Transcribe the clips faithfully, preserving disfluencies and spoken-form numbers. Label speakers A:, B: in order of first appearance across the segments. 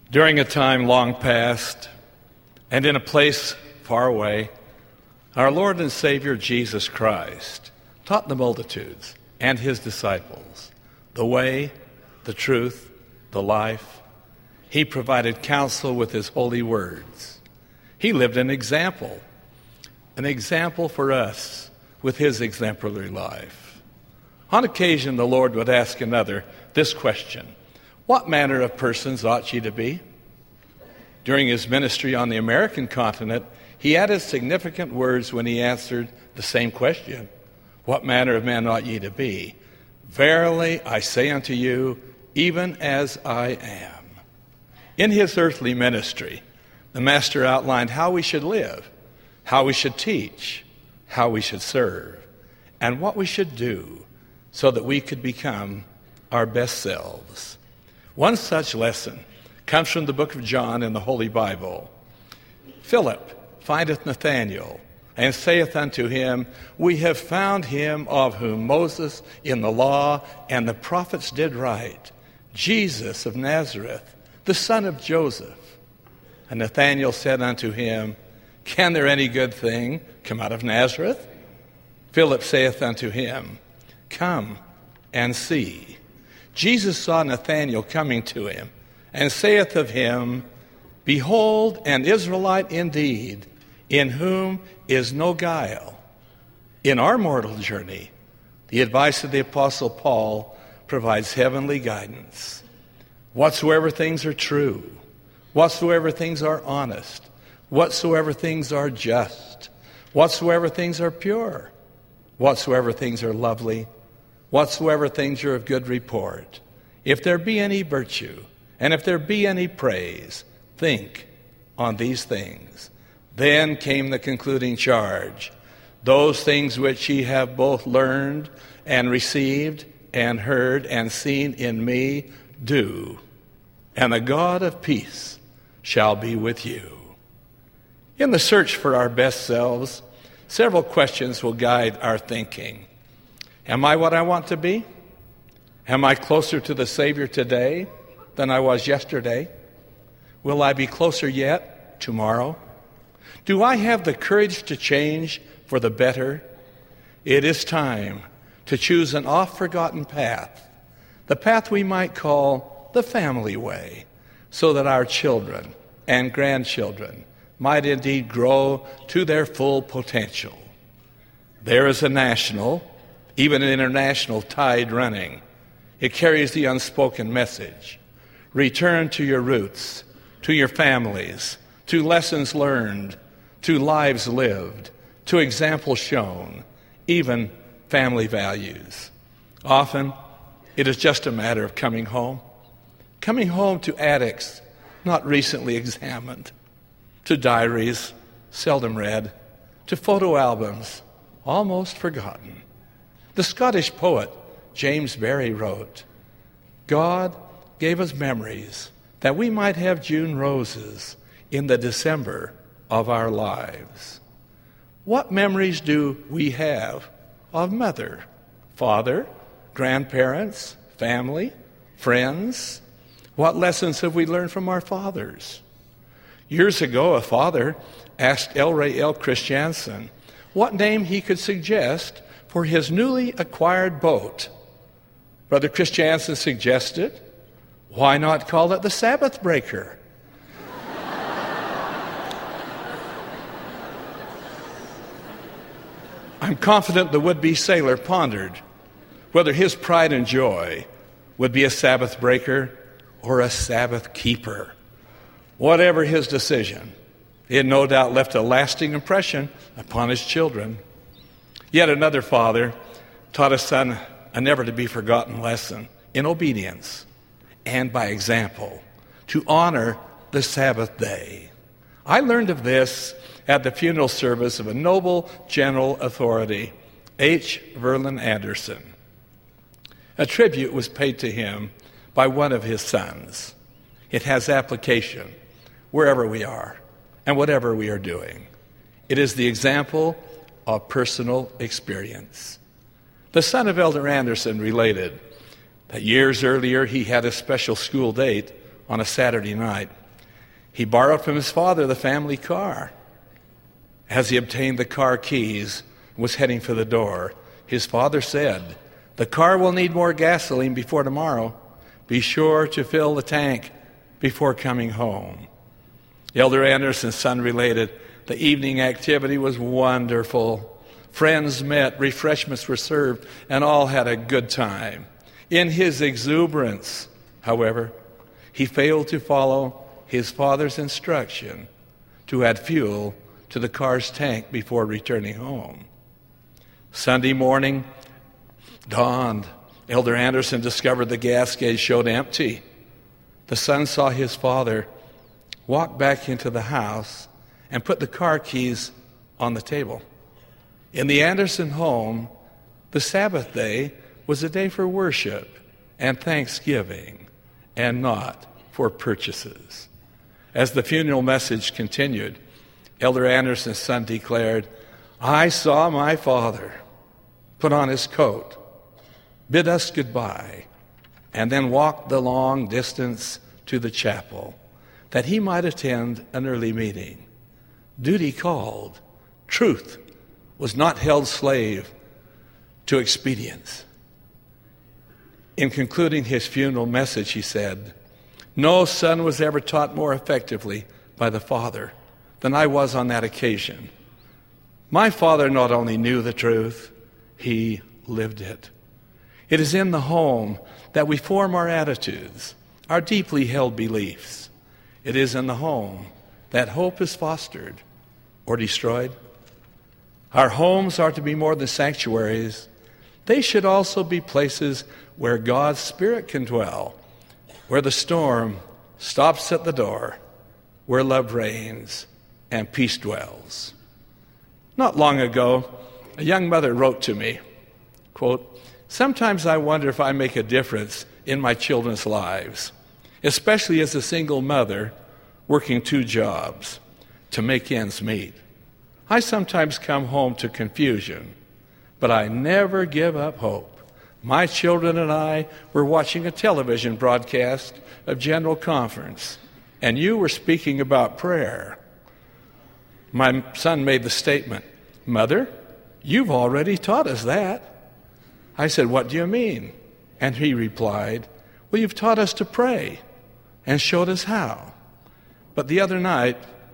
A: During a time long past and in a place far away, our Lord and Savior Jesus Christ taught the multitudes and his disciples the way, the truth, the life. He provided counsel with his holy words. He lived an example, an example for us with his exemplary life. On occasion, the Lord would ask another this question: what manner of persons ought ye to be? During his ministry on the American continent, he added significant words when he answered the same question: what manner of men ought ye to be? Verily I say unto you, even as I am. In his earthly ministry, the Master outlined how we should live, how we should teach, how we should serve, and what we should do so that we could become our best selves. One such lesson comes from the book of John in the Holy Bible. Philip findeth Nathanael, and saith unto him, we have found him of whom Moses in the law and the prophets did write, Jesus of Nazareth, the son of Joseph. And Nathanael said unto him, can there any good thing come out of Nazareth? Philip saith unto him, come and see. Jesus saw Nathanael coming to him, and saith of him, behold, an Israelite indeed, in whom is no guile. In our mortal journey, the advice of the Apostle Paul provides heavenly guidance. Whatsoever things are true, whatsoever things are honest, whatsoever things are just, whatsoever things are pure, whatsoever things are lovely, whatsoever things are of good report, if there be any virtue, and if there be any praise, think on these things. Then came the concluding charge: those things which ye have both learned and received and heard and seen in me, do, and the God of peace shall be with you. In the search for our best selves, several questions will guide our thinking. Am I what I want to be? Am I closer to the Savior today than I was yesterday? Will I be closer yet tomorrow? Do I have the courage to change for the better? It is time to choose an oft-forgotten path, the path we might call the family way, so that our children and grandchildren might indeed grow to their full potential. There is a national, even an international tide running. It carries the unspoken message: return to your roots, to your families, to lessons learned, to lives lived, to examples shown, even family values. Often, it is just a matter of coming home. Coming home to attics not recently examined, to diaries seldom read, to photo albums almost forgotten. The Scottish poet James Barrie wrote, God gave us memories that we might have June roses in the December of our lives. What memories do we have of mother, father, grandparents, family, friends? What lessons have we learned from our fathers? Years ago, a father asked L. Ray L. Christiansen what name he could suggest for his newly acquired boat. Brother Christiansen suggested, why not call it the Sabbath Breaker? I'm confident the would-be sailor pondered whether his pride and joy would be a Sabbath breaker or a Sabbath keeper. Whatever his decision, it no doubt left a lasting impression upon his children. Yet another father taught his son a never-to-be-forgotten lesson in obedience and by example to honor the Sabbath day. I learned of this at the funeral service of a noble general authority, H. Verlin Anderson. A tribute was paid to him by one of his sons. It has application wherever we are and whatever we are doing. It is the example of personal experience. The son of Elder Anderson related that years earlier he had a special school date on a Saturday night. He borrowed from his father the family car. As he obtained the car keys and was heading for the door, his father said, "The car will need more gasoline before tomorrow. Be sure to fill the tank before coming home." Elder Anderson's son related, "The evening activity was wonderful. Friends met, refreshments were served, and all had a good time. In his exuberance, however, he failed to follow his father's instruction to add fuel to the car's tank before returning home. Sunday morning dawned. Elder Anderson discovered the gas gauge showed empty. The son saw his father walk back into the house and put the car keys on the table. In the Anderson home, the Sabbath day was a day for worship and thanksgiving and not for purchases. As the funeral message continued, Elder Anderson's son declared, "I saw my father put on his coat, bid us goodbye, and then walk the long distance to the chapel that he might attend an early meeting. Duty called. Truth was not held slave to expedience." In concluding his funeral message, he said, "No son was ever taught more effectively by the father than I was on that occasion. My father not only knew the truth, he lived it. It is in the home that we form our attitudes, our deeply held beliefs. It is in the home that hope is fostered or destroyed. Our homes are to be more than sanctuaries. They should also be places where God's Spirit can dwell, where the storm stops at the door, where love reigns and peace dwells." Not long ago, a young mother wrote to me, quote, "Sometimes I wonder if I make a difference in my children's lives, especially as a single mother working two jobs to make ends meet. I sometimes come home to confusion, but I never give up hope. My children and I were watching a television broadcast of General Conference, and you were speaking about prayer. My son made the statement, 'Mother, you've already taught us that.' I said, 'What do you mean?' And he replied, 'Well, you've taught us to pray and showed us how. But the other night,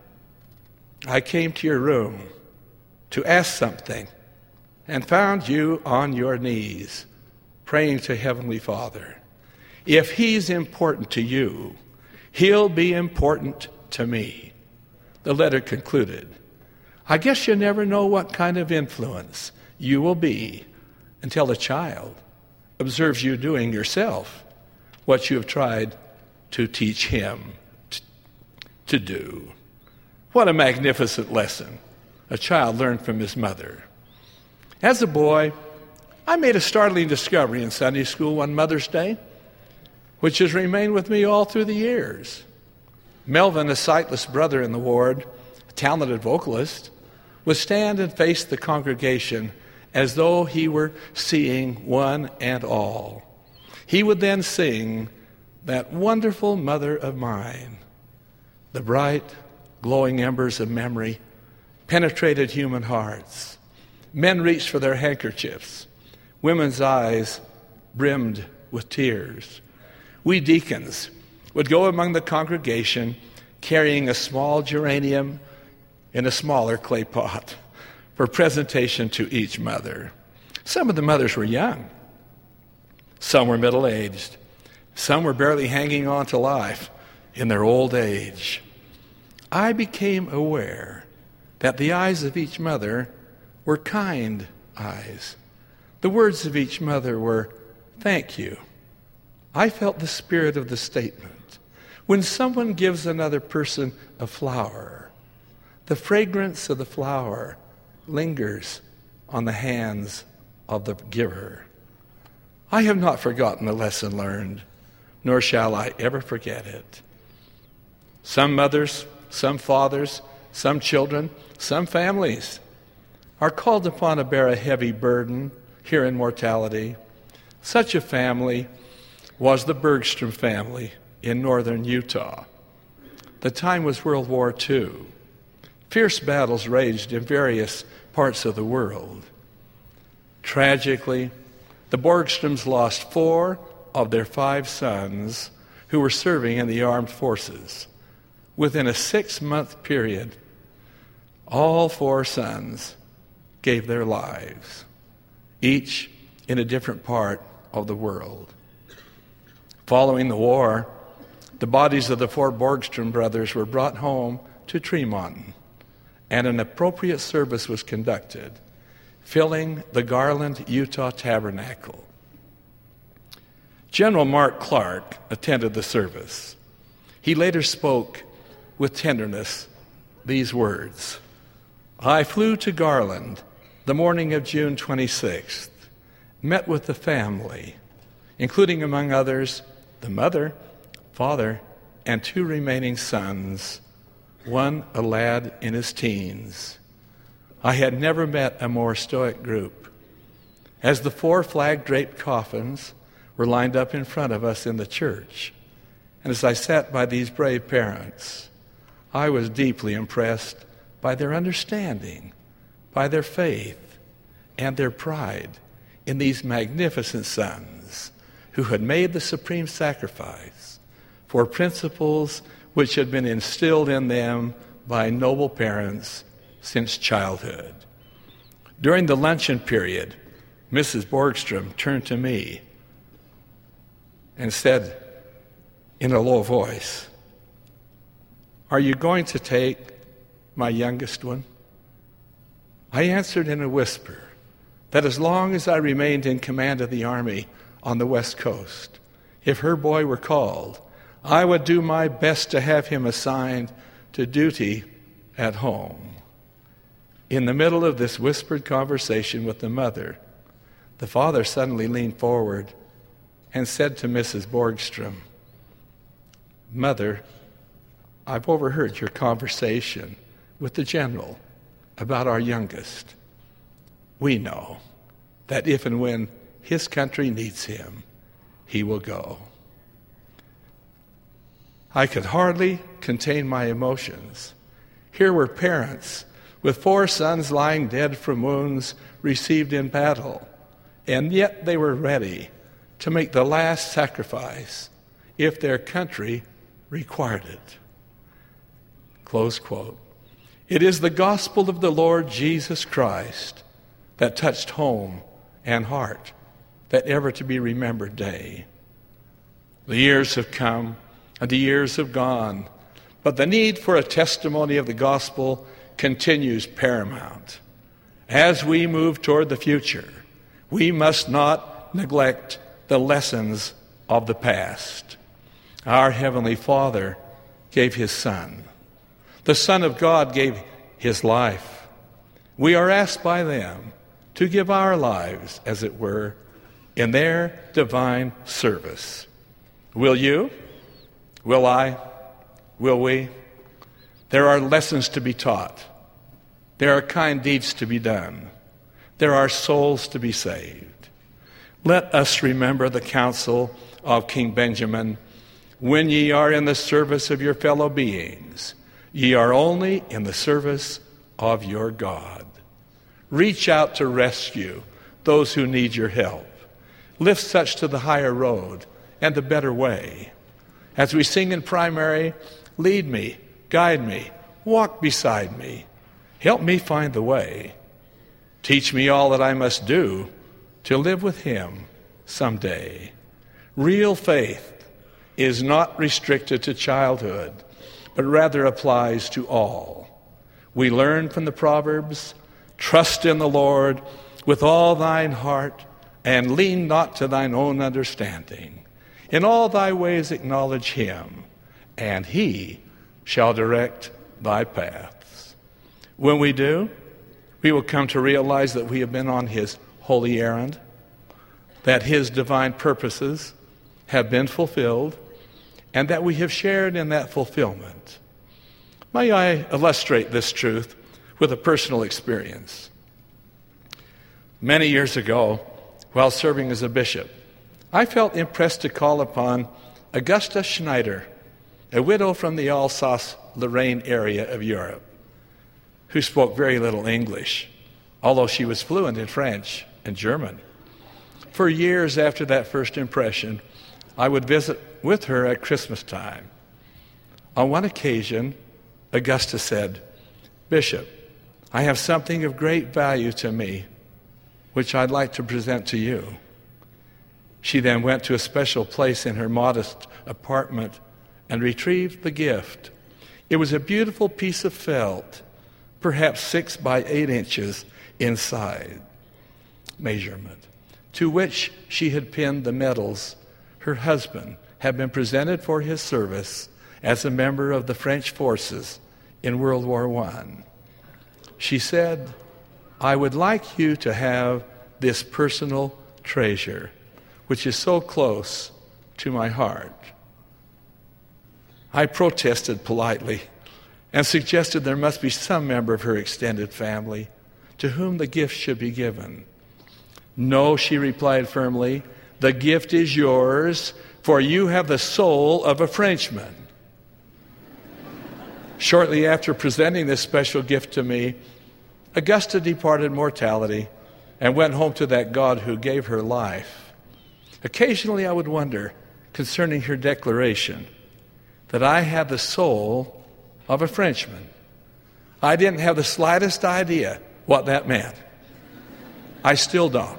A: I came to your room to ask something and found you on your knees praying to Heavenly Father. If He's important to you, He'll be important to me.'" The letter concluded, "I guess you never know what kind of influence you will be until a child observes you doing yourself what you have tried to teach him t- to do." What a magnificent lesson a child learned from his mother. As a boy, I made a startling discovery in Sunday school one Mother's Day, which has remained with me all through the years. Melvin, a sightless brother in the ward, a talented vocalist, would stand and face the congregation as though he were seeing one and all. He would then sing "That Wonderful Mother of Mine." The bright, glowing embers of memory penetrated human hearts. Men reached for their handkerchiefs. Women's eyes brimmed with tears. We deacons would go among the congregation carrying a small geranium in a smaller clay pot for presentation to each mother. Some of the mothers were young. Some were middle-aged. Some were barely hanging on to life in their old age. I became aware that the eyes of each mother were kind eyes. The words of each mother were, "Thank you." I felt the spirit of the statement. When someone gives another person a flower, the fragrance of the flower lingers on the hands of the giver. I have not forgotten the lesson learned, nor shall I ever forget it. Some mothers, some fathers, some children, some families are called upon to bear a heavy burden here in mortality. Such a family was the Bergstrom family in northern Utah. The time was World War Two. Fierce battles raged in various parts of the world. Tragically, the Borgstroms lost four of their five sons who were serving in the armed forces. Within a six-month period, all four sons gave their lives, each in a different part of the world. Following the war, the bodies of the four Borgstrom brothers were brought home to Tremont, and an appropriate service was conducted, filling the Garland, Utah Tabernacle. General Mark Clark attended the service. He later spoke with tenderness these words: "I flew to Garland the morning of June twenty-sixth, met with the family, including among others the mother, father, and two remaining sons, one a lad in his teens. I had never met a more stoic group. As the four flag-draped coffins were lined up in front of us in the church, and as I sat by these brave parents, I was deeply impressed by their understanding, by their faith, and their pride in these magnificent sons who had made the supreme sacrifice for principles which had been instilled in them by noble parents since childhood." During the luncheon period, Missus Borgstrom turned to me and said in a low voice, "Are you going to take my youngest one?" I answered in a whisper that as long as I remained in command of the Army on the West Coast, if her boy were called, I would do my best to have him assigned to duty at home. In the middle of this whispered conversation with the mother, the father suddenly leaned forward and said to Missus Borgstrom, "Mother, I've overheard your conversation with the general about our youngest. We know that if and when his country needs him, he will go." I could hardly contain my emotions. Here were parents with four sons lying dead from wounds received in battle, and yet they were ready to make the last sacrifice if their country required it. Close quote. It is the gospel of the Lord Jesus Christ that touched home and heart that ever to be remembered day. The years have come and the years have gone, but the need for a testimony of the gospel continues paramount. As we move toward the future, we must not neglect the lessons of the past. Our Heavenly Father gave His Son. The Son of God gave His life. We are asked by them to give our lives, as it were, in their divine service. Will you? Will I? Will we? There are lessons to be taught. There are kind deeds to be done. There are souls to be saved. Let us remember the counsel of King Benjamin: "When ye are in the service of your fellow beings, ye are only in the service of your God." Reach out to rescue those who need your help. Lift such to the higher road and the better way. As we sing in primary, lead me, guide me, walk beside me. Help me find the way. Teach me all that I must do to live with Him someday. Real faith is not restricted to childhood, but rather applies to all. We learn from the Proverbs, "Trust in the Lord with all thine heart, and lean not to thine own understanding. In all thy ways acknowledge Him, and He shall direct thy paths." When we do, we will come to realize that we have been on His holy errand, that His divine purposes have been fulfilled, and that we have shared in that fulfillment. May I illustrate this truth with a personal experience. Many years ago, while serving as a bishop, I felt impressed to call upon Augusta Schneider, a widow from the Alsace-Lorraine area of Europe, who spoke very little English, although she was fluent in French and German. For years after that first impression, I would visit with her at Christmas time. On one occasion, Augusta said, "Bishop, I have something of great value to me, which I'd like to present to you." She then went to a special place in her modest apartment and retrieved the gift. It was a beautiful piece of felt, perhaps six by eight inches in side measurement, to which she had pinned the medals her husband had been presented for his service as a member of the French forces in World War One. She said, "I would like you to have this personal treasure, which is so close to my heart." I protested politely and suggested there must be some member of her extended family to whom the gift should be given. "No," she replied firmly, "the gift is yours, for you have the soul of a Frenchman." Shortly after presenting this special gift to me, Augusta departed mortality and went home to that God who gave her life. Occasionally I would wonder concerning her declaration that I had the soul of a Frenchman. I didn't have the slightest idea what that meant. I still don't.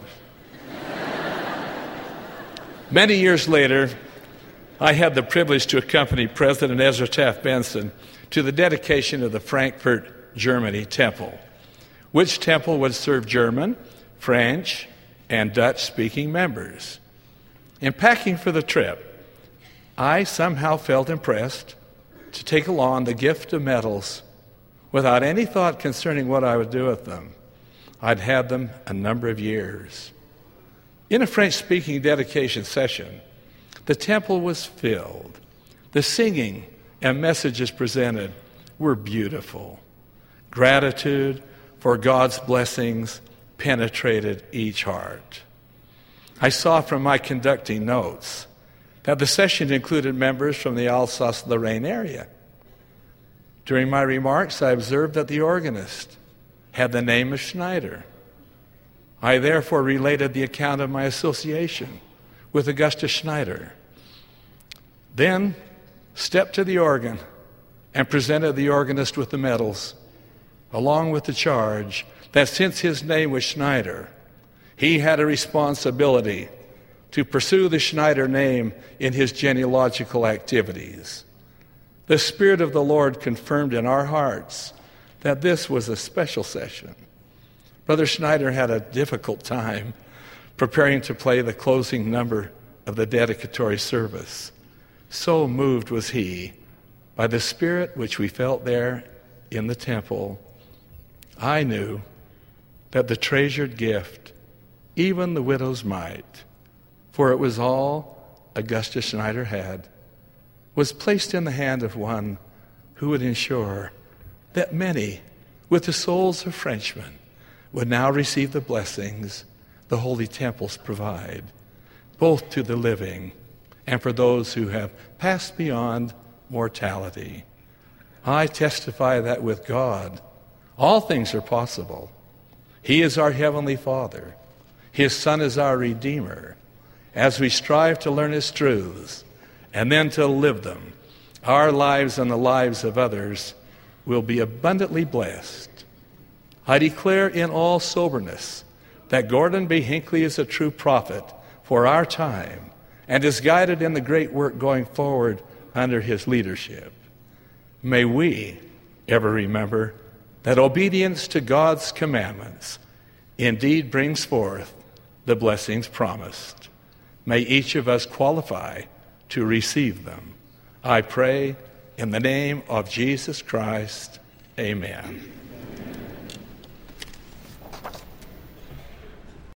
A: Many years later, I had the privilege to accompany President Ezra Taft Benson to the dedication of the Frankfurt, Germany temple, which temple would serve German, French, and Dutch-speaking members. In packing for the trip, I somehow felt impressed to take along the gift of medals without any thought concerning what I would do with them. I'd had them a number of years. In a French-speaking dedication session, the temple was filled. The singing and messages presented were beautiful. Gratitude for God's blessings penetrated each heart. I saw from my conducting notes that the session included members from the Alsace-Lorraine area. During my remarks, I observed that the organist had the name of Schneider. I therefore related the account of my association with Augusta Schneider. Then stepped to the organ and presented the organist with the medals, along with the charge that since his name was Schneider, he had a responsibility to pursue the Schneider name in his genealogical activities. The Spirit of the Lord confirmed in our hearts that this was a special session. Brother Schneider had a difficult time preparing to play the closing number of the dedicatory service. So moved was he by the Spirit which we felt there in the temple. I knew that the treasured gift, even the widow's mite, for it was all Augusta Schneider had, was placed in the hand of one who would ensure that many, with the souls of Frenchmen, would now receive the blessings the holy temples provide, both to the living and for those who have passed beyond mortality. I testify that with God, all things are possible. He is our Heavenly Father. His Son is our Redeemer. As we strive to learn His truths and then to live them, our lives and the lives of others will be abundantly blessed. I declare in all soberness that Gordon B. Hinckley is a true prophet for our time and is guided in the great work going forward under his leadership. May we ever remember that obedience to God's commandments indeed brings forth the blessings promised. May each of us qualify to receive them. I pray in the name of Jesus Christ, amen.